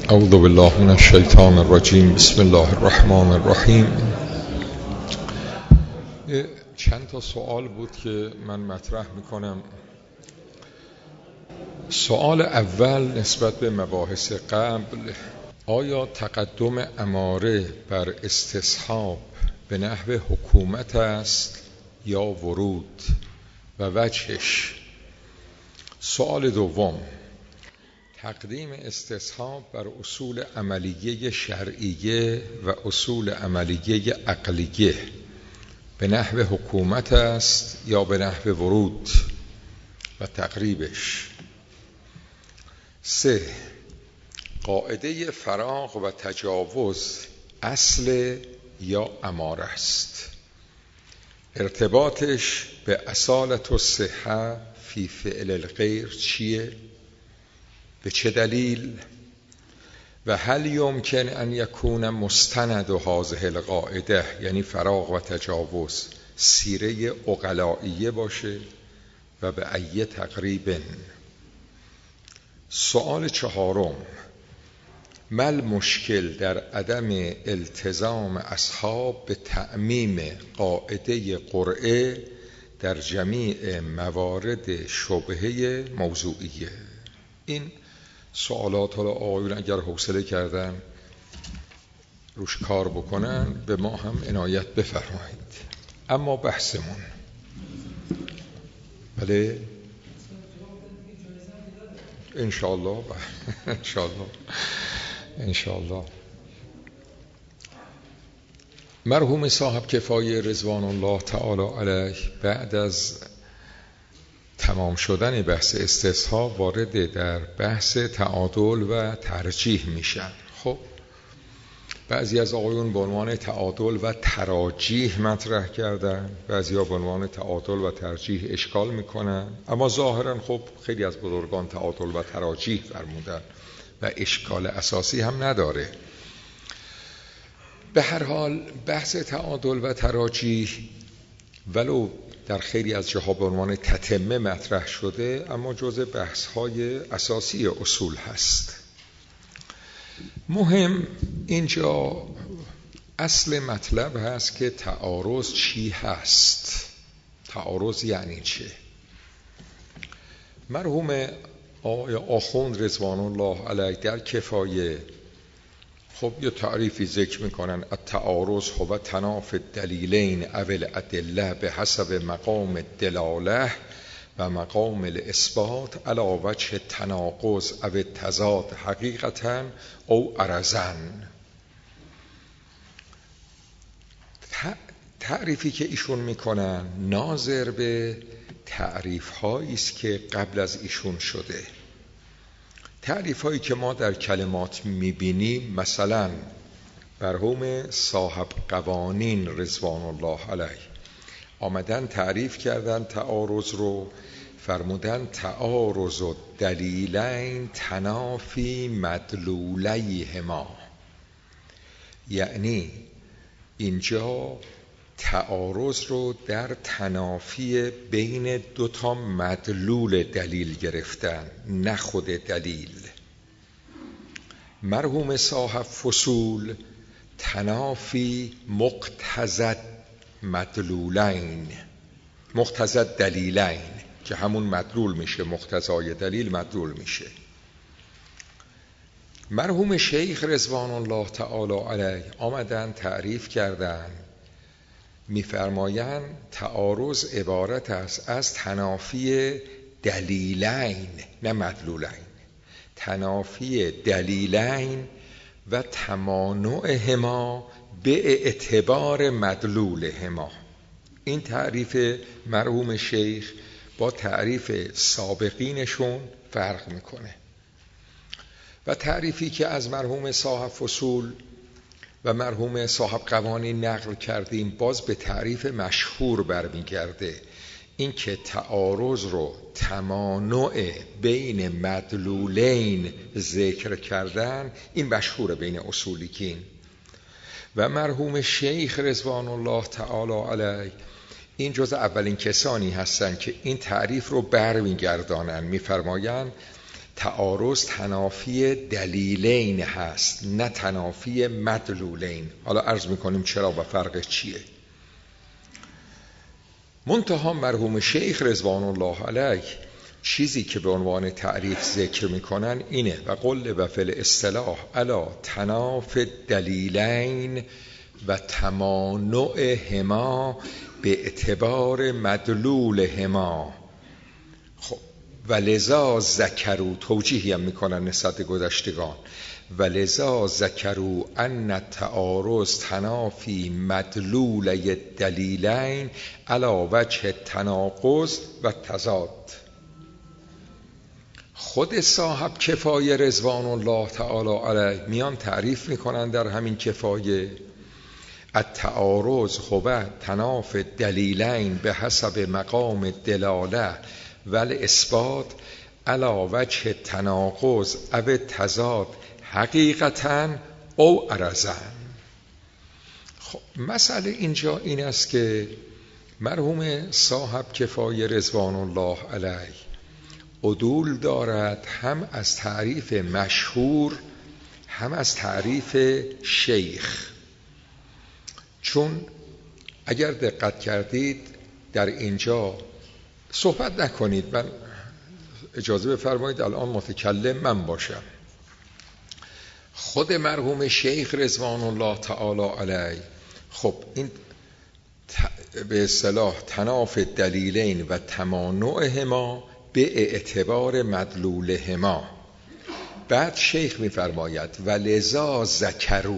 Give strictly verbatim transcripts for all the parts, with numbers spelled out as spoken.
اعوذ بالله من الشیطان الرجیم. بسم الله الرحمن الرحیم. چند تا سوال بود که من مطرح میکنم. سوال اول نسبت به مباحث قبل: آیا تقدم اماره بر استصحاب به نحو حکومت است یا ورود و وجهش؟ سوال دوم: تقدیم استصحاب بر اصول عملیه شرعیه و اصول عملیه عقلیه به نحو حکومت است یا به نحو ورود و تقریبش؟ سه، قاعده فراغ و تجاوز اصل یا اماره است؟ ارتباطش به اصالت الصحه فی فعل الغیر چیه؟ به چه دلیل؟ و هل یمکن ان یکون مستند هذه القاعده، یعنی فراغ و تجاوز، سیره عقلائیه باشه و به ای تقریب؟ سوال چهارم: ما المشکل در عدم التزام اصحاب به تعمیم قاعده قرعه در جمیع موارد شبهه موضوعیه؟ این سوالات رو آقایون اگر حوصله کردن روش کار بکنن به ما هم عنایت بفرمایید. اما بحثمون بله انشاءالله انشاءالله انشاءالله مرحوم صاحب کفایه رضوان الله تعالی علیه بعد از تمام شدن بحث استصحاب وارد در بحث تعادل و ترجیح میشن. خب بعضی از آقایون به عنوان تعادل و تراجیح مطرح کردن، بعضی ها به عنوان تعادل و ترجیح اشکال میکنن، اما ظاهرا خب خیلی از بزرگان تعادل و تراجیح فرمودن و اشکال اساسی هم نداره. به هر حال بحث تعادل و تراجیح ولو در خیلی از جاها به عنوان تتمه مطرح شده، اما جزء بحث‌های اساسی اصول هست. مهم اینجا اصل مطلب هست که تعارض چی هست؟ تعارض یعنی چه؟ مرحوم آقای آخوند رضوان الله علیه در کفایه خب یه تعریفی ذکر میکنن: التعارض هو تنافی الدلیلین او الادله به حسب مقام الدلاله و مقام الاثبات علی وجه تناقض او تضاد حقیقتا او عرضا. تعریفی که ایشون میکنن ناظر به تعریف هایی است که قبل از ایشون شده. تعریف هایی که ما در کلمات میبینیم، مثلا مرحوم صاحب قوانین رضوان الله علیه آمدن تعریف کردن تعارض رو، فرمودن تعارض و دلیلین تنافی مدلولیهما، یعنی اینجا تعارض رو در تنافی بین دوتا مدلول دلیل گرفتن، نه خود دلیل. مرحوم صاحب فصول تنافی مقتضی مدلولین، مقتضی دلیلین که همون مدلول میشه، مقتضای دلیل مدلول میشه. مرحوم شیخ رضوان الله تعالی علیه آمدن تعریف کردن، میفرمایند تعارض عبارت است از تنافی دلیلین نه مدلولین، تنافی دلیلین و تمانعهما به اعتبار مدلولهما. این تعریف مرحوم شیخ با تعریف سابقینشون فرق میکنه و تعریفی که از مرحوم صاحب فصول و مرحوم صاحب قوانین نقل کردیم باز به تعریف مشهور برمیگرده، این که تعارض رو تمانع بین مدلولین ذکر کردن، این مشهور بین اصولیین. و مرحوم شیخ رضوان الله تعالی علیه این جزء اولین کسانی هستند که این تعریف رو برمیگردانند، میفرمایند تعارض تنافی دلیلین هست نه تنافی مدلولین. حالا عرض میکنیم چرا و فرقش چیه. منتها مرحوم شیخ رضوان الله علیه چیزی که به عنوان تعریف ذکر میکنن اینه: و قل و فی الاصطلاح علی تناف دلیلین و تمانع هما به اعتبار مدلول هما. خب و لذا ذکروا، توجیهی هم میکنن نسبت گذشتگان، و لذا ذکروا ان تعارض تنافی مدلول دلیلین علی وجه تناقض و تضاد. خود صاحب کفایه رضوان الله تعالی علیه میان تعریف میکنن در همین کفایه: التعارض هو تناف دلیلین به حسب مقام دلاله و الاثبات علی وجه تناقض او تضاد حقیقتاً او عرضاً. خب مسئله اینجا این است که مرحوم صاحب کفایه رضوان الله علیه عدول دارد هم از تعریف مشهور هم از تعریف شیخ. چون اگر دقت کردید در اینجا صحبت نکنید، من اجازه بفرمایید الان متکلم من باشم. خود مرحوم شیخ رضوان الله تعالی علیه خب این به اصطلاح تناف دلیلین و تمانع هما به اعتبار مدلول هما. بعد شیخ میفرماید و لذا ذکروا،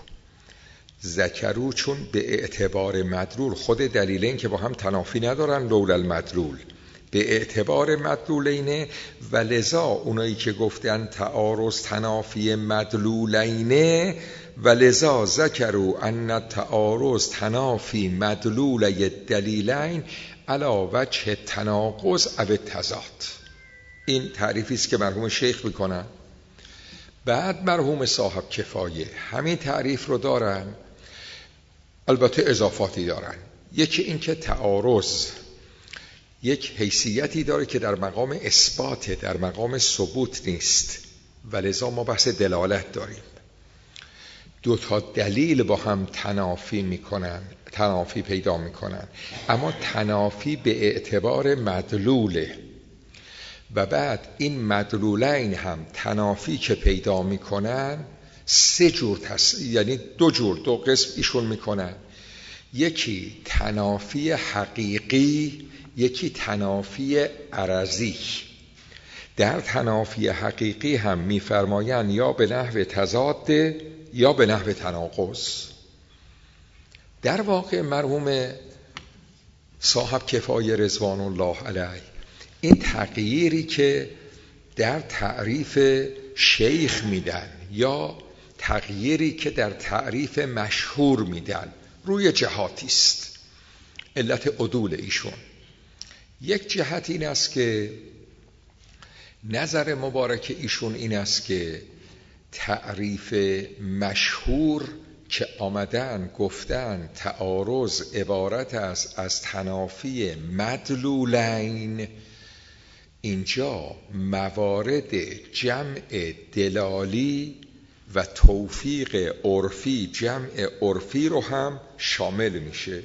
ذکروا چون به اعتبار مدلول، خود دلیلین که با هم تنافی ندارن لولا المدلول، به اعتبار مدلولینه. و لذا اونایی که گفتن تعارض تنافی مدلولینه، و لذا ذکروا ان تعارض تنافی مدلول دلیلین علی وجه تناقض او تضاد. این تعریفی است که مرحوم شیخ میکنن. بعد مرحوم صاحب کفایه همین تعریف رو دارن، البته اضافاتی دارن. یکی این که تعارض یک حیثیتی داره که در مقام اثبات، در مقام ثبوت نیست، ولذا ما بحث دلالت داریم. دو تا دلیل با هم تنافی میکنن، تنافی پیدا میکنن، اما تنافی به اعتبار مدلوله. و بعد این مدلولین هم تنافی که پیدا میکنن سه جور تص... یعنی دو جور دو قسم ایشون میکنن. یکی تنافی حقیقی، یکی تنافی عرضی. در تنافی حقیقی هم میفرمایند یا به نحو تضاد یا به نحو تناقض. در واقع مرحوم صاحب کفایه رضوان الله علیه این تغییری که در تعریف شیخ میدن یا تغییری که در تعریف مشهور میدن روی جهاتی است. علت عدول ایشون یک جهت این است که نظر مبارک ایشون این است که تعریف مشهور که آمدن گفتن تعارض عبارت است از تنافی مدلولین، اینجا موارد جمع دلالی و توفیق عرفی، جمع عرفی رو هم شامل میشه.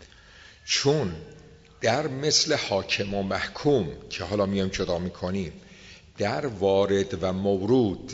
چون در مثل حاکم و محکوم که حالا میایم جدا میکنیم، در وارد و مورود،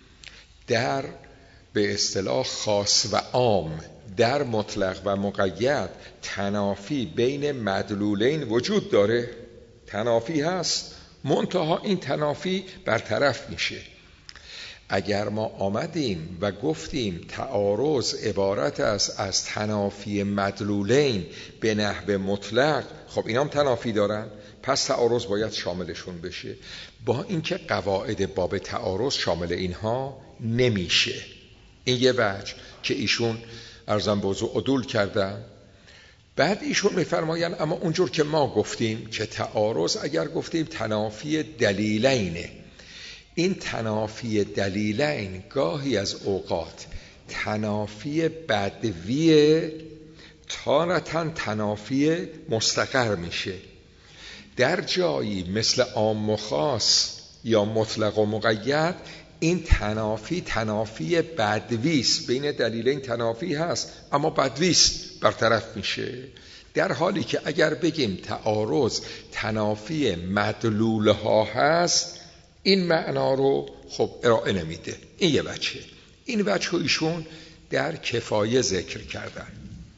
در به اصطلاح خاص و عام، در مطلق و مقید تنافی بین مدلولین وجود داره، تنافی هست، منتها این تنافی برطرف میشه. اگر ما آمدیم و گفتیم تعارض عبارت است از تنافی مدلولین به نحو مطلق، خب اینا هم تنافی دارن، پس تعارض باید شاملشون بشه، با اینکه قواعد باب تعارض شامل اینها نمیشه. این یه وجه که ایشون ارزم بوضوع عدول کردن. بعد ایشون میفرماین اما اونجور که ما گفتیم که تعارض اگر گفتیم تنافی دلیلینه، این تنافی دلیلین گاهی از اوقات تنافی بدویه، تارتاً تنافی مستقر میشه. در جایی مثل عام و خاص یا مطلق و مقید، این تنافی تنافی بدویست، بین دلیلین تنافی هست اما بدویست برطرف میشه. در حالی که اگر بگیم تعارض تنافی مدلول ها هست، این معنا رو خب ارائه نمیده. این یه وجه. این وجه رو ایشون در کفایه ذکر کردن.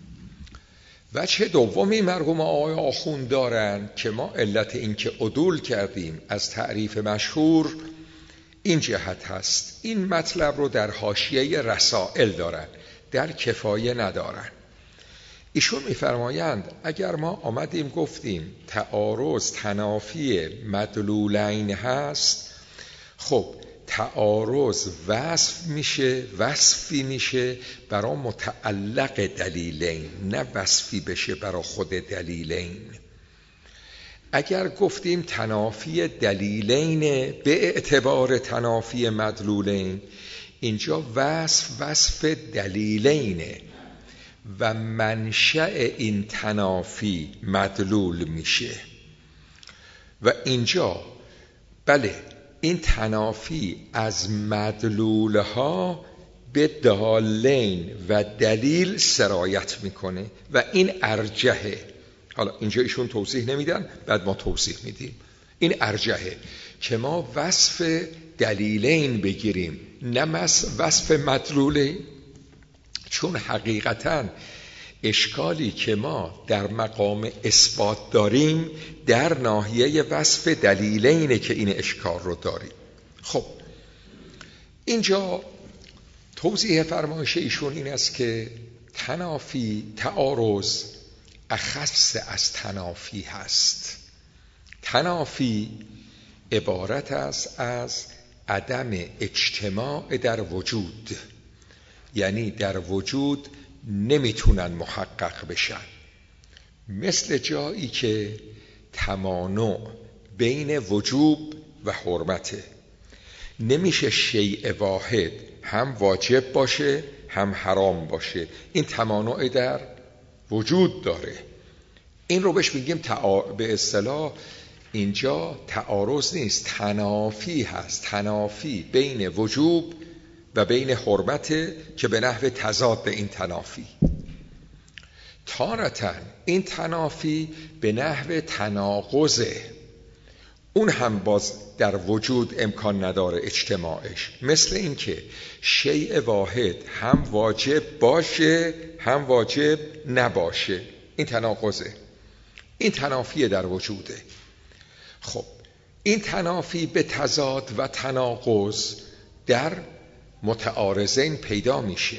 وجه دومی مرحوم آقای آخوند دارن که ما علت این که عدول کردیم از تعریف مشهور این جهت هست. این مطلب رو در حاشیه رسائل دارن، در کفایه ندارن. ایشون میفرمایند اگر ما آمدیم گفتیم تعارض تنافی مدلولین هست، خب تعارض وصف میشه، وصفی میشه برای متعلق دلیلین، نه وصفی بشه برای خود دلیلین. اگر گفتیم تنافی دلیلین به اعتبار تنافی مدلولین، اینجا وصف وصف دلیلینه و منشأ این تنافی مدلول میشه. و اینجا بله این تنافی از مدلولها به دالین و دلیل سرایت میکنه و این ارجحه. حالا اینجا ایشون توضیح نمیدن، بعد ما توضیح میدیم. این ارجحه که ما وصف دلیلین بگیریم نه وصف مدلولین، چون حقیقتاً اشکالی که ما در مقام اثبات داریم در ناحیه وصف دلیلینه که این اشکال رو داریم. خب اینجا توضیح فرمایش ایشون این است که تنافی تعارض اخص از تنافی هست. تنافی عبارت است از عدم اجتماع در وجود، یعنی در وجود نمیتونن محقق بشن. مثل جایی که تمانع بین وجوب و حرمته، نمیشه شیء واحد هم واجب باشه هم حرام باشه. این تمانع در وجود داره. این رو بهش میگیم تعا... به اصطلاح اینجا تعارض نیست، تنافی هست. تنافی بین وجوب و بین حرمت که به نحو تضاد این تنافی. تارتاً این تنافی به نحو تناقضه، اون هم باز در وجود امکان نداره اجتماعش. مثل این که شیء واحد هم واجب باشه هم واجب نباشه، این تناقضه. این تنافی در وجوده. خب این تنافی به تضاد و تناقض در متعارضین پیدا میشه.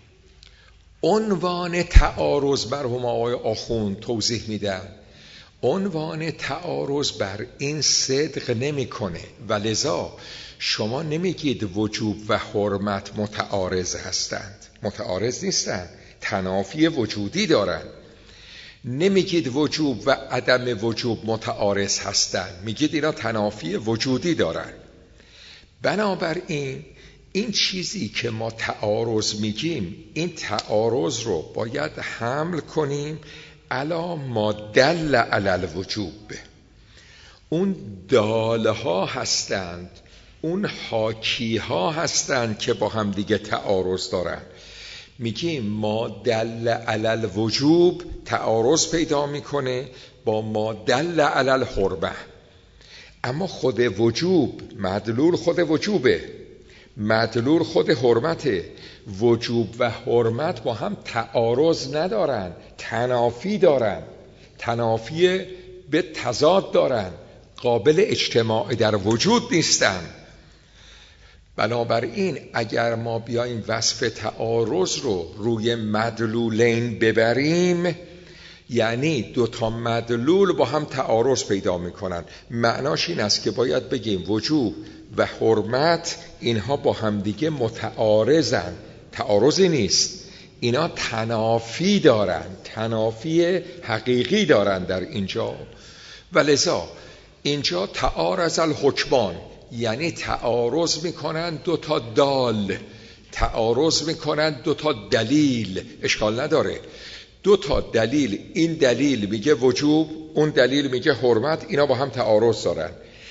عنوان تعارض مرحوم آقای آخوند توضیح میدن، عنوان تعارض بر این صدق نمیکنه و لذا شما نمیگید وجوب و حرمت متعارض هستند. متعارض نیستند، تنافی وجودی دارند. نمیگید وجوب و عدم وجوب متعارض هستند، میگید اینا تنافی وجودی دارند. بنابراین این چیزی که ما تعارض میگیم، این تعارض رو باید حمل کنیم علا ما دل علی الوجوب. اون داله ها هستند، اون حاکی ها هستند که با هم دیگه تعارض دارن. میگیم ما دل علی الوجوب تعارض پیدا میکنه با ما دل علی الحرمه. اما خود وجوب مدلول خود وجوبه، مدلول خود حرمته. وجوب و حرمت با هم تعارض ندارن، تنافی دارن، تنافی به تضاد دارن، قابل اجتماع در وجود نیستن. بنابراین اگر ما بیایم وصف تعارض رو روی مدلولین ببریم، یعنی دو تا مدلول با هم تعارض پیدا میکنن. معناش این است که باید بگیم وجوب و حرمت اینها با هم دیگه متعارضن، تعارضی نیست، اینا تنافی دارن، تنافی حقیقی دارن در اینجا. ولذا اینجا تعارض الحکمان، یعنی تعارض میکنن دو تا دال، تعارض میکنن دو تا دلیل. اشکال نداره دو تا دلیل، این دلیل میگه وجوب، اون دلیل میگه حرمت، اینا با هم تعارض دارن.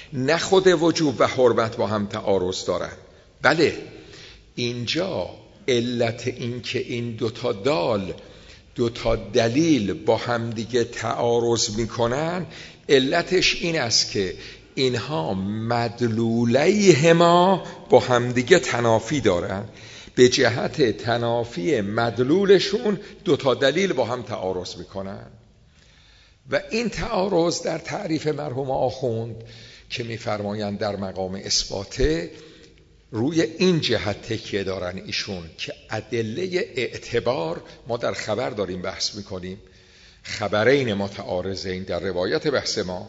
نه خود وجوب و حرمت با هم تعارض دارن. بله اینجا علت این که این دوتا دال دوتا دلیل با هم دیگه تعارض میکنن، علتش این است که اینها مدلولیهما با هم دیگه تنافی دارن. به جهت تنافی مدلولشون دوتا دلیل با هم تعارض میکنن و این تعارض در تعریف مرحوم آخوند که میفرمایند در مقام اثباته روی این جهت تکیه دارن ایشون که ادله اعتبار، ما در خبر داریم بحث میکنیم، خبرین متعارضین در روایت بحث ما،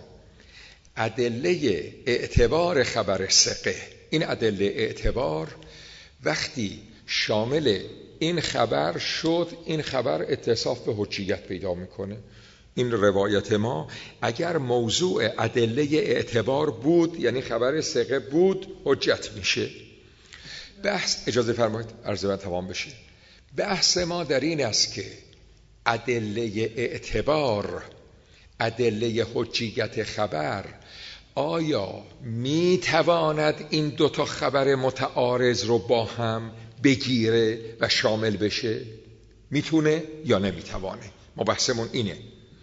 ادله اعتبار خبر ثقه، این ادله اعتبار وقتی شامل این خبر شد، این خبر اتصاف به حجیت پیدا میکنه. این روایت ما اگر موضوع ادله اعتبار بود، یعنی خبر ثقه بود، حجت میشه. بحث، اجازه فرمایید عرض من تمام بشه، بحث ما در این است که ادله اعتبار، ادله حجیت خبر، آیا میتواند این دوتا خبر متعارض رو با هم بگیره و شامل بشه؟ میتونه یا نمیتوانه؟ ما بحثمون اینه.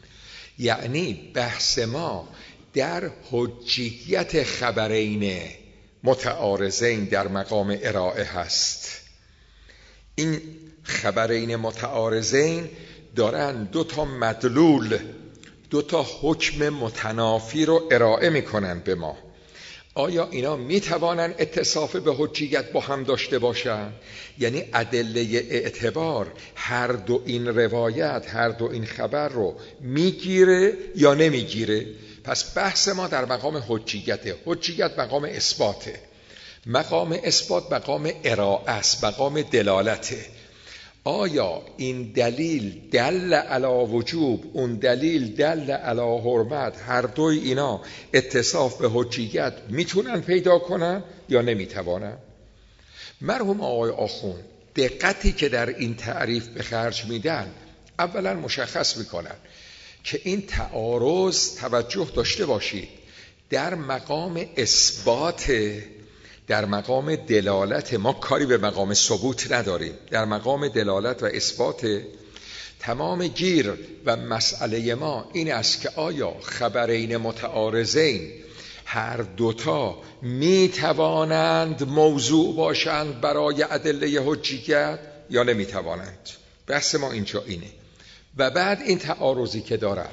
یعنی بحث ما در حجیت خبرین متعارضین در مقام ارائه هست. این خبرین متعارضین دارن دو تا مدلول، دو تا حکم متنافی رو ارائه میکنن به ما. آیا اینا میتوانن اتصاف به حجیت با هم داشته باشن؟ یعنی ادله اعتبار هر دو این روایت، هر دو این خبر رو میگیره یا نمیگیره؟ پس بحث ما در مقام حجیته. حجیت مقام اثباته، مقام اثبات مقام ارائه است، مقام دلالته. آیا این دلیل دل علی وجوب، اون دلیل دل علی حرمت، هر دوی اینا اتصاف به حجیت میتونن پیدا کنن یا نمیتوانن؟ مرحوم آقای آخوند دقتی که در این تعریف به خرج میدن، اولا مشخص میکنن که این تعارض، توجه داشته باشید، در مقام اثبات، در مقام دلالت، ما کاری به مقام ثبوت نداریم، در مقام دلالت و اثبات. تمام گیر و مسئله ما این است که آیا خبرین متعارضین هر دوتا می توانند موضوع باشند برای ادله حجیت یا نمی توانند؟ بحث ما اینجا اینه. و بعد این تعارضی که دارن،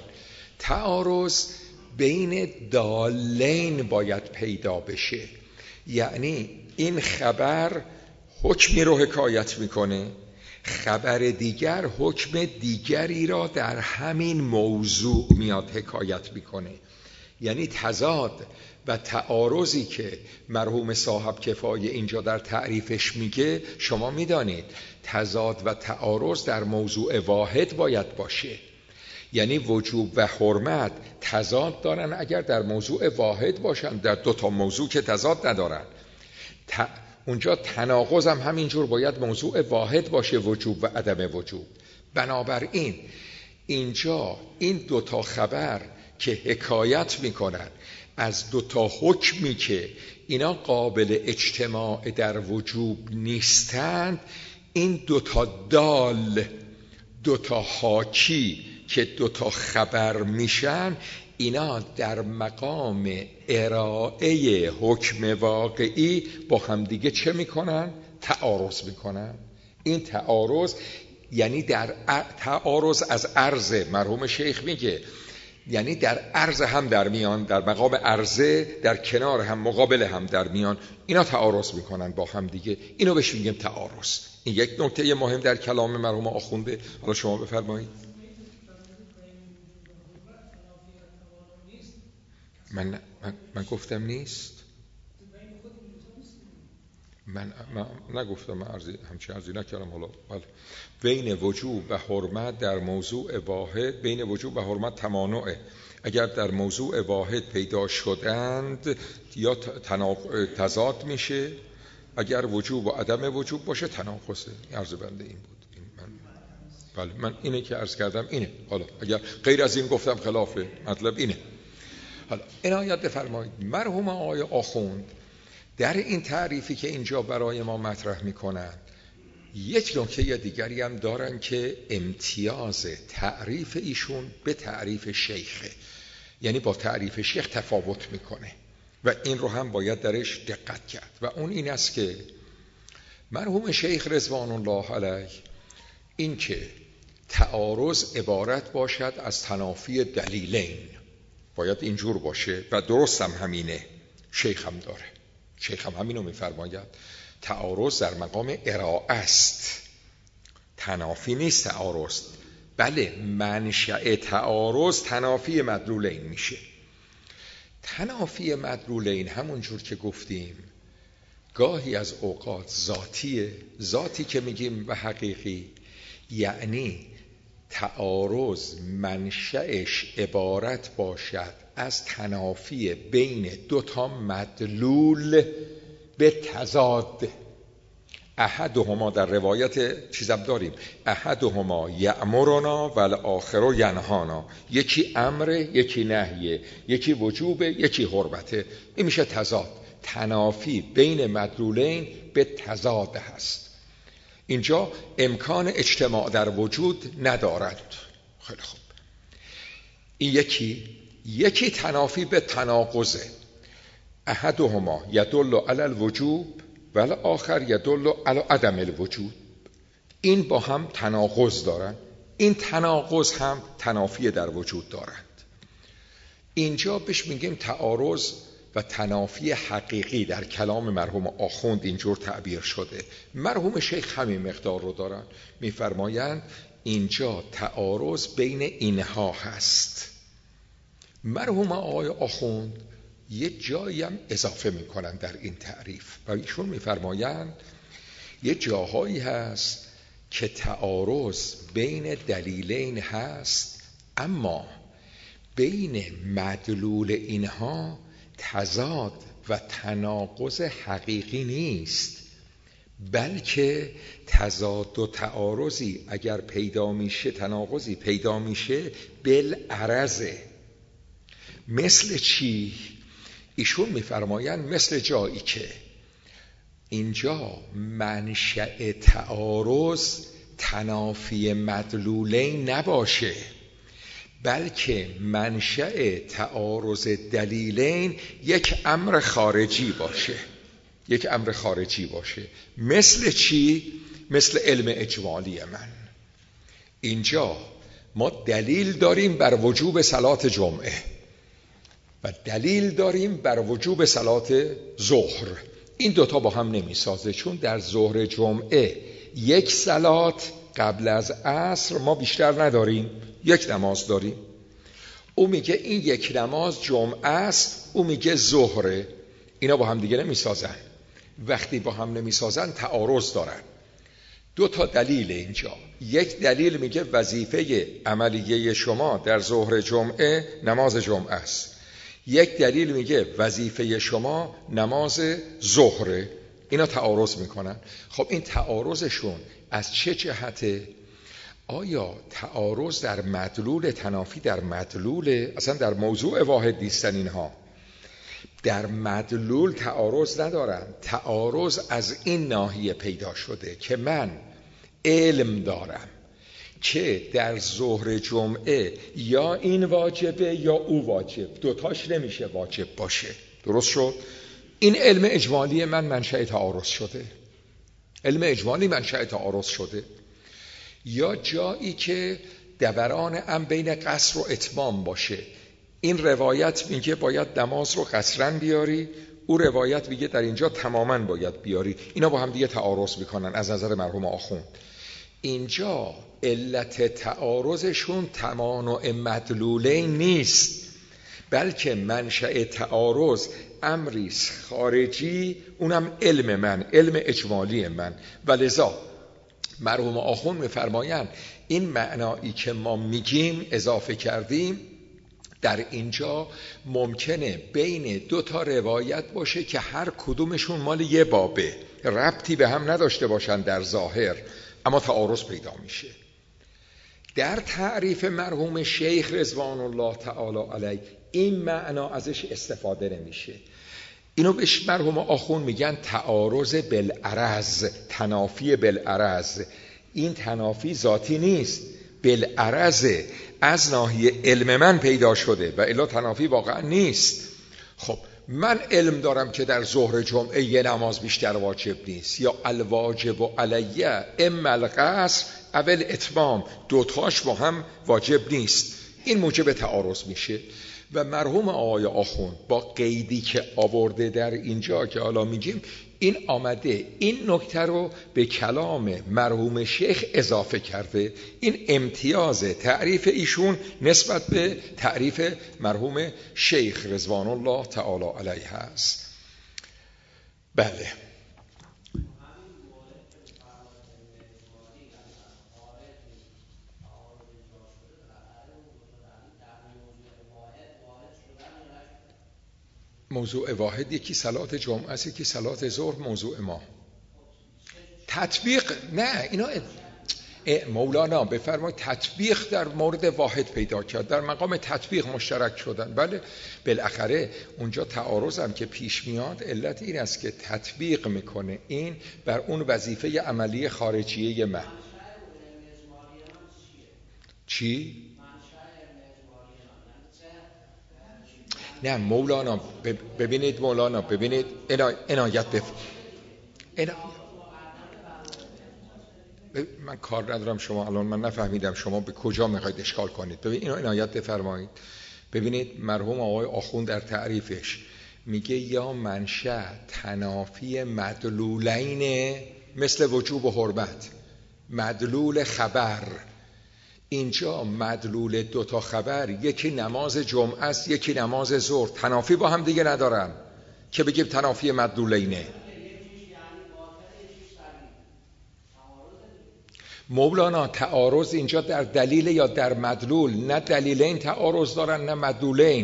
تعارض بین دالین باید پیدا بشه. یعنی این خبر حکمی رو حکایت میکنه، خبر دیگر حکم دیگری را در همین موضوع میاد حکایت میکنه. یعنی تضاد و تعارضی که مرحوم صاحب کفایه اینجا در تعریفش میگه، شما میدانید تضاد و تعارض در موضوع واحد باید باشه. یعنی وجوب و حرمت تضاد دارن اگر در موضوع واحد باشن، در دو تا موضوع که تضاد ندارن. ت... اونجا تناقض هم همینجور باید موضوع واحد باشه، وجوب و عدم وجوب. بنابراین اینجا این دو تا خبر که حکایت میکنن از دو تا حکمی که اینا قابل اجتماع در وجوب نیستند، این دو تا دال، دو تا حاکی که دو تا خبر میشن، اینا در مقام ارائه حکم واقعی با همدیگه چه میکنن؟ تعارض میکنن. این تعارض یعنی در تعارض از عرض، مرحوم شیخ میگه یعنی در عرض هم در میان، در مقام عرضه در کنار هم، مقابل هم در میان، اینا تعارض میکنن با هم دیگه. اینو بهش میگیم تعارض. این یک نکته مهم در کلام مرحوم آخونده. حالا شما بفرمایید. من, من, من گفتم نیست؟ من, من نگفتم، من عرضی همچین عرضی نکردم. حالا بله، بین وجوب و حرمت در موضوع واحد، بین وجوب و حرمت تمانعه. اگر در موضوع واحد پیدا شدند یا تضاد میشه، اگر وجوب و عدم وجوب باشه تناقضه. عرض بنده این بود. این من بله، من اینه که عرض کردم اینه. حالا اگر غیر از این گفتم خلافه مطلب اینه. حالا عنایت بفرمایید مرحوم آقای آخوند در این تعریفی که اینجا برای ما مطرح میکنن یک نکته دیگری هم دارن که امتیاز تعریف ایشون به تعریف شیخه، یعنی با تعریف شیخ تفاوت میکنه و این رو هم باید درش دقت کرد و اون این است که مرحوم شیخ رضوان الله علیه این که تعارض عبارت باشد از تنافی دلیلین باید اینجور باشه و درست هم همینه، شیخ هم داره، شیخ هم همینو میفرماید تعارض در مقام ارائه است، تنافی نیست تعارض. بله منشأ تعارض تنافی مدلولین میشه. تنافی مدلولین همون جور که گفتیم گاهی از اوقات ذاتیه، ذاتی که میگیم و حقیقی، یعنی تعارض منشأش عبارت باشد از تنافی بین دو تا مدلول به تضاد. احدهما در روایت چیزم داریم احدهما یأمرنا و الاخر ینهانا، یکی امر یکی نهیه، یکی وجوب یکی حرمته. این میشه تضاد، تنافی بین مدلولین به تضاد هست. اینجا امکان اجتماع در وجود ندارد. خیلی خوب، این یکی یکی تنافی به تناقضه، احدهما یدل علی الوجوب ولی آخر یدل علی عدم الوجود. این با هم تناقض دارن، این تناقض هم تنافی در وجود دارند. اینجا بهش میگیم تعارض و تنافی حقیقی در کلام مرحوم آخوند اینجور تعبیر شده. مرحوم شیخ همین مقدار رو دارن، میفرمایند اینجا تعارض بین اینها هست. مرحوم آقای آخوند یه جایی هم اضافه میکنن در این تعریف و ایشون میفرمایند یه جاهایی هست که تعارض بین دلیلین هست اما بین مدلول اینها تضاد و تناقض حقیقی نیست، بلکه تضاد و تعارضی اگر پیدا میشه، تناقضی پیدا میشه بالعرضه. مثل چی؟ ایشون میفرمایند مثل جایی که اینجا منشأ تعارض تنافی مدلولین نباشه، بلکه منشأ تعارض دلیلین یک امر خارجی باشه، یک امر خارجی باشه. مثل چی؟ مثل علم اجمالی من. اینجا ما دلیل داریم بر وجوب صلات جمعه و دلیل داریم بر وجوب صلات ظهر. این دوتا با هم نمیسازه، چون در ظهر جمعه یک صلات قبل از عصر ما بیشتر نداریم، یک نماز داریم. او میگه این یک نماز جمعه است، او میگه ظهره. اینا با هم دیگه نمیسازن. وقتی با هم نمیسازن تعارض دارن. دو تا دلیل اینجا، یک دلیل میگه وظیفه عملیه شما در ظهر جمعه نماز جمعه است، یک دلیل میگه وظیفه شما نماز ظهره. اینا تعارض میکنن. خب این تعارضشون از چه جهته؟ آیا تعارض در مدلول، تنافی در مدلول، اصلا در موضوع واحد نیستن اینها، در مدلول تعارض ندارن. تعارض از این ناحیه پیدا شده که من علم دارم که در ظهر جمعه یا این واجبه یا او واجب، دوتاش نمیشه واجب باشه. درست شد؟ این علم اجمالی من منشأ تعارض شده، علم اجمالی منشأ تعارض شده. یا جایی که دوران ام بین قصر و اتمام باشه، این روایت میگه باید نماز رو قصرن بیاری، او روایت میگه در اینجا تماماً باید بیاری. اینا با هم دیگه تعارض میکنن از نظر مرحوم آخوند. اینجا علت تعارضشون تمانع مدلولین نیست، بلکه منشأ تعارض امری خارجی، اونم علم من، علم اجمالی من. ولذا مرحوم آخوند میفرمایند این معنایی که ما میگیم اضافه کردیم، در اینجا ممکنه بین دو تا روایت باشه که هر کدومشون مال یه بابه، ربطی به هم نداشته باشن در ظاهر، اما تعارض پیدا میشه. در تعریف مرحوم شیخ رضوان الله تعالی علیه این معنا ازش استفاده نمیشه. اینو بهش مرحوم آخوند میگن تعارض بالعرض، تنافی بالعرض. این تنافی ذاتی نیست، بالعرض، از ناحیه علم من پیدا شده و الا تنافی واقعا نیست. خب من علم دارم که در ظهر جمعه یه نماز بیشتر واجب نیست، یا الواجب و علیه اما القصر اول اتمام، دوتاش با هم واجب نیست. این موجب تعارض میشه. و مرحوم آقای آخوند با قیدی که آورده در اینجا که حالا میگیم، این آمده این نکته رو به کلام مرحوم شیخ اضافه کرده. این امتیاز تعریف ایشون نسبت به تعریف مرحوم شیخ رضوان الله تعالی علیه هست. بله. موضوع واحد یکی صلات جمعه است، یکی صلات ظهر. موضوع ما تطبیق نه، اینا مولانا بفرمایید تطبیق در مورد واحد پیدا کرد، در مقام تطبیق مشترک شدن. بله بالاخره اونجا تعارض هم که پیش میاد، علت این است که تطبیق میکنه این بر اون وظیفه عملی خارجیه من. چی؟ نه مولانا ببینید، مولانا ببینید عنایت بف... اینا... من کار ندارم شما الان، من نفهمیدم شما به کجا میخواید اشکال کنید. ببین اینو عنایت بفرمایید. ببینید مرحوم آقای آخوند در تعریفش میگه یا منشأ تنافی مدلولین مثل وجوب و حرمت، مدلول خبر. اینجا مدلول دوتا خبر، یکی نماز جمعه است یکی نماز ظهر، تنافی با هم دیگه ندارن که بگیم تنافی مدلولینه. مولانا تعارض اینجا در دلیل یا در مدلول؟ نه دلیلین تعارض دارن نه مدلولین.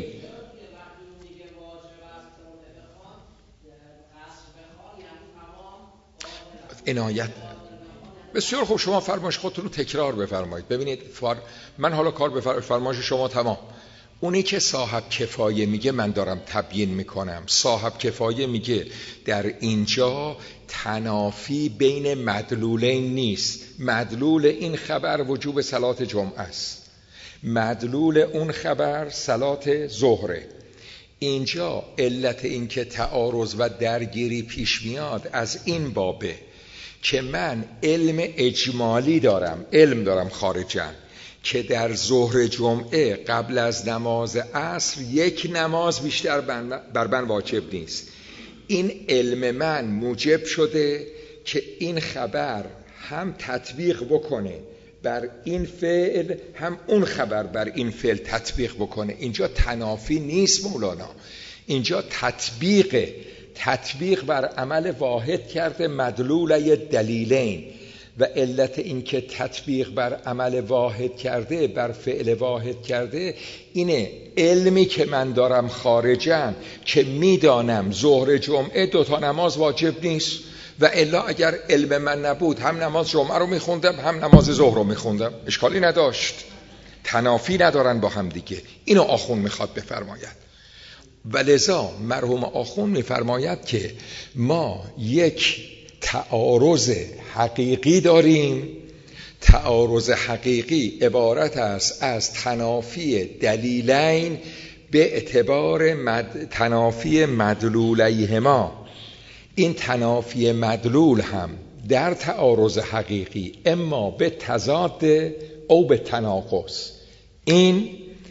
عنایت بسیار خوب، شما فرمایش خودتون رو تکرار بفرمایید. ببینید فر... من حالا کار به فرمایش شما تمام. اونی که صاحب کفایه میگه من دارم تبیین میکنم. صاحب کفایه میگه در اینجا تنافی بین مدلولین نیست. مدلول این خبر وجوب صلات جمعه است، مدلول اون خبر صلات ظهره. اینجا علت این که تعارض و درگیری پیش میاد از این بابه که من علم اجمالی دارم، علم دارم خارجاً که در ظهر جمعه قبل از نماز عصر یک نماز بیشتر بر من واجب نیست. این علم من موجب شده که این خبر هم تطبیق بکنه بر این فعل، هم اون خبر بر این فعل تطبیق بکنه. اینجا تنافی نیست مولانا، اینجا تطبیقه. تطبیق بر عمل واحد کرده مدلول دلیلین. و علت این که تطبیق بر عمل واحد کرده، بر فعل واحد کرده، اینه علمی که من دارم خارجاً که میدانم ظهر جمعه دوتا نماز واجب نیست، و الا اگر علم من نبود هم نماز جمعه رو میخوندم هم نماز ظهر رو میخوندم، اشکالی نداشت. تنافی ندارن با هم دیگه. اینو آخوند میخواد بفرماید. و لذا مرحوم آخوند میفرماید که ما یک تعارض حقیقی داریم. تعارض حقیقی عبارت است از تنافی دلیلین به اعتبار مد... تنافی مدلولیهما. این تنافی مدلول هم در تعارض حقیقی اما به تضاد او به تناقض. این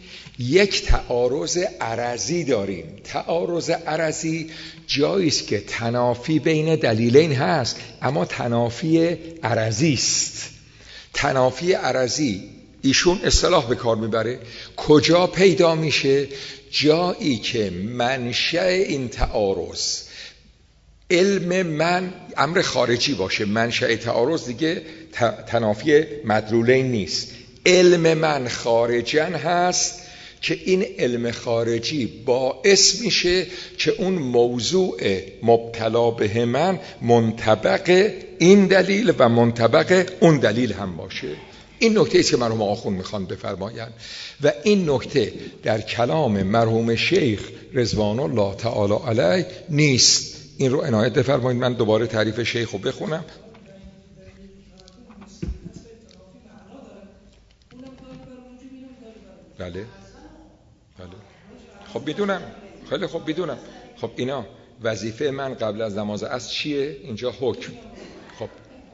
یک تعارض عرضی داریم. تعارض عرضی جایی است که تنافی بین دلیلین هست اما تنافی عرضی است. تنافی عرضی ایشون اصطلاح به کار میبره. کجا پیدا میشه؟ جایی که منشأ این تعارض علم من امر خارجی باشه. منشأ تعارض دیگه تنافی مدلولین نیست، علم من خارجاً هست که این علم خارجی باعث میشه که اون موضوع مبتلا به من منطبق این دلیل و منطبق اون دلیل هم باشه. این نکته است که مرحوم آخوند میخوان بفرمایند و این نکته در کلام مرحوم شیخ رضوان الله تعالی علیه نیست. این رو عنایت بفرمایید. من دوباره تعریف شیخ رو بخونم. بله بله خب بدونم، خیلی خب بدونم. خب اینا وظیفه من قبل از نماز عصر چیه؟ اینجا حکم. خب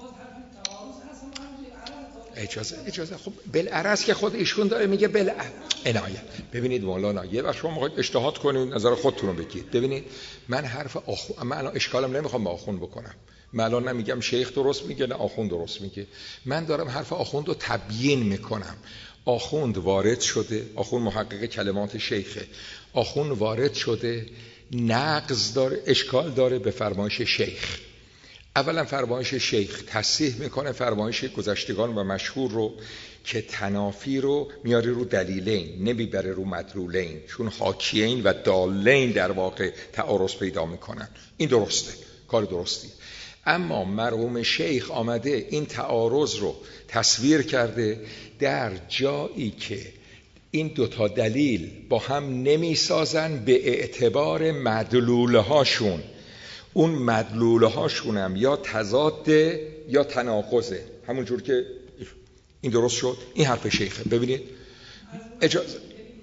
اجازه اجازه خب بالعرض که خود ایشون داره میگه بل عنایت. ببینید مولانا یه وقت شما میخواید اجتهاد کنید نظر خودتون رو بگید. ببینید من حرف آخوند، من الان اشکالم نمیخوام با آخوند بکنم. من الان نمیگم شیخ درست میگه نه آخوند درست میگه. من دارم حرف آخوند رو تبیین میکنم. آخوند وارد شده، آخوند محقق کلمات شیخه، آخوند وارد شده نقض داره، اشکال داره به فرمایش شیخ. اولا فرمایش شیخ تصحیح میکنه فرمایش گذشتگان و مشهور رو که تنافی رو میاره رو دلیلین، نمیبره رو مدلولین، چون حاکیین و دالین در واقع تعارض پیدا میکنن. این درسته، کار درستی. اما مرحوم شیخ آمده این تعارض رو تصویر کرده در جایی که این دوتا دلیل با هم نمیسازن به اعتبار مدلوله هاشون. اون مدلوله هاشون هم یا تضاده یا تناقضه، همون جور که این درست شد. این حرف شیخه. ببینید اجازه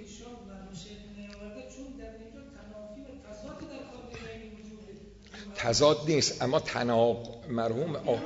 تضاد نیست، اما تناق مرحوم آه.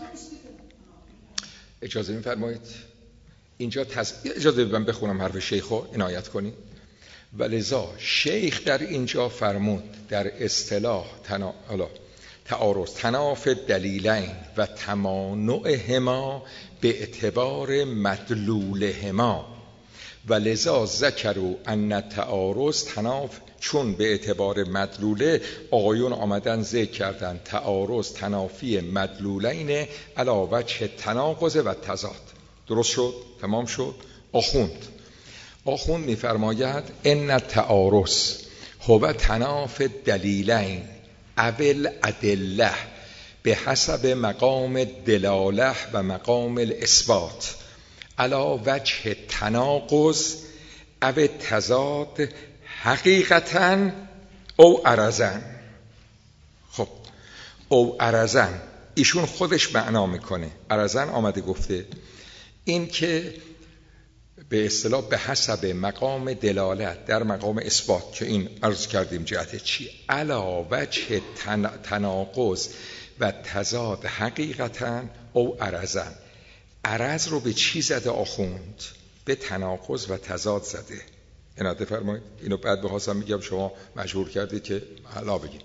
اجازه میفرمایید اینجا تز... اجازه من بخونم حرف شیخو عنایت کنید. ولذا شیخ در اینجا فرمود در اصطلاح تنا... تعارض تناف دلیلین و تمانعهما به اعتبار مدلولهما. ولذا ذکروا ان تعارض تناف، چون به اعتبار مدلوله آقایون آمدن ذکر کردن تعارض تنافی مدلولین علی وجه تناقض و تضاد. درست شد؟ تمام شد؟ آخوند آخوند میفرماید ان تعارض هو تناف دلیلین اول ادله به حسب مقام دلاله و مقام الاثبات علی وجه تناقض او تضاد حقیقتاً او عرضاً. خب او عرضاً ایشون خودش معنا میکنه. عرضاً آمده گفته این که به اصطلاح به حسب مقام دلالت در مقام اثبات که این عرض کردیم جهت چی علا وجه تن... تناقض و تضاد حقیقتاً او عرضاً. عرض رو به چی زده آخوند؟ به تناقض و تضاد زده. عنایت فرمایید. اینو بعد بخواستم میگم شما مجبور کردید که حالا بگید.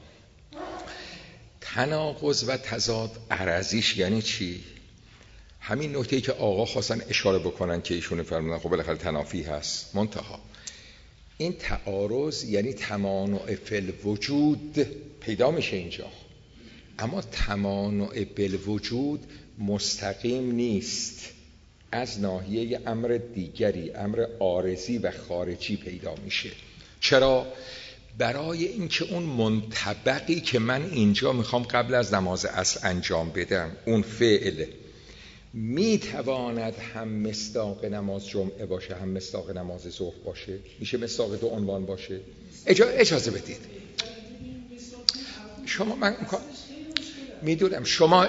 تناقض و تضاد عرضیش یعنی چی؟ همین نکته‌ای که آقا خواستن اشاره بکنن که ایشون فرمودن خب بالاخره تنافی هست. منتها این تعارض یعنی تمانع فی الوجود پیدا میشه اینجا، اما تمانع بالوجود مستقیم نیست، از ناحیه امر دیگری، امر عارضی و خارجی پیدا میشه. چرا؟ برای اینکه اون منطبقی که من اینجا میخوام قبل از نماز عصر انجام بدم، اون فعل میتواند هم مصداق نماز جمعه باشه هم مصداق نماز ظهر باشه. میشه مصداق دو عنوان باشه. اجازه, اجازه بدید شما، من میدونم شما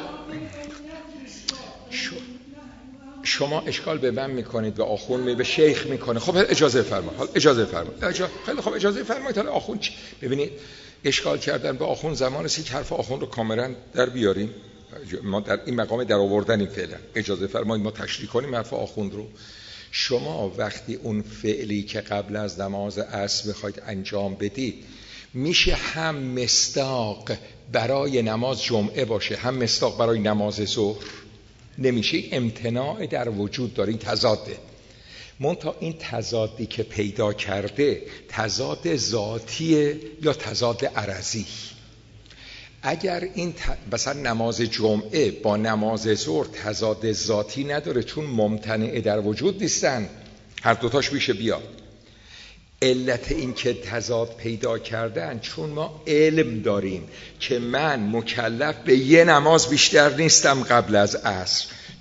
شما اشکال به من میکنید و آخوند می به شیخ میکنه. خب اجازه فرمایید. حالا اجازه فرمایید. اجازه خیلی خب اجازه فرمایید. حالا آخوند چی؟ ببینید اشکال کردن به آخوند زمان است که حرف آخوند رو کاملا در بیاریم. ما در این مقام در آوردنیم فعلا. اجازه فرمایید ما تشریح کنیم حرف آخوند رو. شما وقتی اون فعلی که قبل از نماز عصر بخواید انجام بدید میشه هم مصداق برای نماز جمعه باشه هم مصداق برای نماز ظهر؟ نمیشه. امتناع در وجود داره. این تضاده. منتها این تضادی که پیدا کرده تضاد ذاتیه یا تضاد عرضی. اگر این ت... مثلا نماز جمعه با نماز ظهر تضاد ذاتی نداره چون ممتنع در وجود نیستن، هر دوتاش میشه بیاد. علت این که تضاد پیدا کردن چون ما علم داریم که من مکلف به یه نماز بیشتر نیستم قبل از عصر،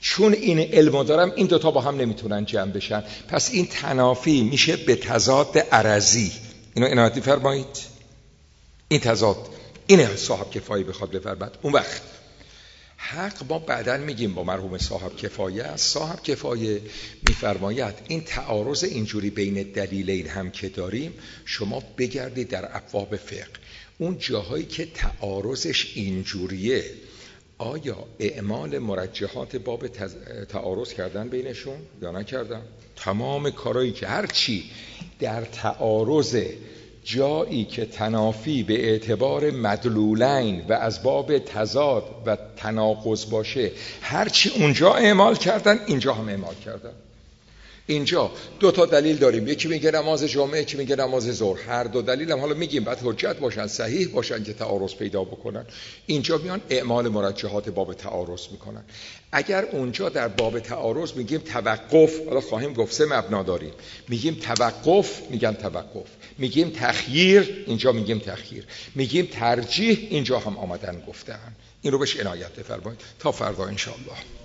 چون این علمو دارم این دوتا با هم نمیتونن جمع بشن، پس این تنافی میشه به تضاد عرضی. اینو عنایتی فرمایید. این تضاد اینه صاحب کفایه بخواد بفرماید. اون وقت حق ما بعداً میگیم با مرحوم صاحب کفایه است. صاحب کفایه میفرماید این تعارض اینجوری بین دلیلین هم که داریم، شما بگردید در ابواب فقه اون جاهایی که تعارضش اینجوریه، آیا اعمال مرجحات باب تعارض کردن بینشون یا نکردن؟ تمام کارهایی که هر چی در تعارض جایی که تنافی به اعتبار مدلولین و از باب تضاد و تناقض باشه، هرچی اونجا اعمال کردن اینجا هم اعمال کردن. اینجا دو تا دلیل داریم، یکی میگه نماز جمعه، یکی میگه نماز ظهر. هر دو دلیل هم حالا میگیم بعد حجت باشن، صحیح باشن که تعارض پیدا بکنن. اینجا میان اعمال مرجحات باب تعارض میکنن. اگر اونجا در باب تعارض میگیم توقف، حالا خواهیم گفت سه مبنا داریم، میگیم توقف میگن توقف، میگیم تخییر اینجا میگیم تخییر، میگیم ترجیح اینجا هم آمدن گفتن. این رو بهش عنایت بفرمایید تا فردا ان شاء الله.